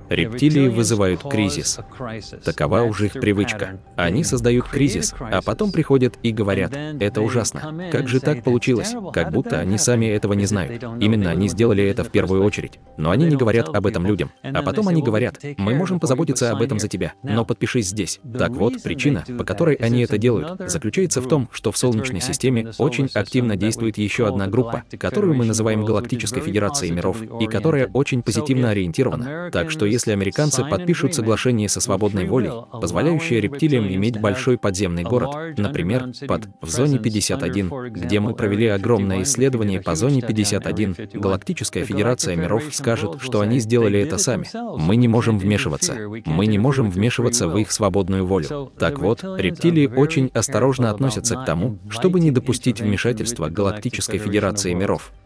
Рептилии вызывают кризис. Такова уже их привычка. Они создают кризис, а потом приходят и говорят: это ужасно. Как же так получилось? Как будто они сами этого не знают. Именно они сделали это в первую очередь. Но они не говорят об этом людям. А потом они говорят: мы можем позаботиться об этом за тебя, но подпишись здесь. Так вот, причина, по которой они это делают, заключается в том, что в Солнечной системе очень активно действует еще одна группа, которую мы называем Галактической Федерацией миров, и которая очень позитивно ориентирована. Так что если американцы подпишут соглашение со свободной волей, позволяющее рептилиям иметь большой подземный город, например, в зоне 51, где мы провели огромное исследование по зоне 51, Галактическая Федерация миров скажет, что они сделали это сами. Мы не можем вмешиваться. Мы не можем вмешиваться в их свободную волю. Так вот, рептилии очень осторожно относятся к тому, чтобы не допустить вмешательства Галактической Федерации миров.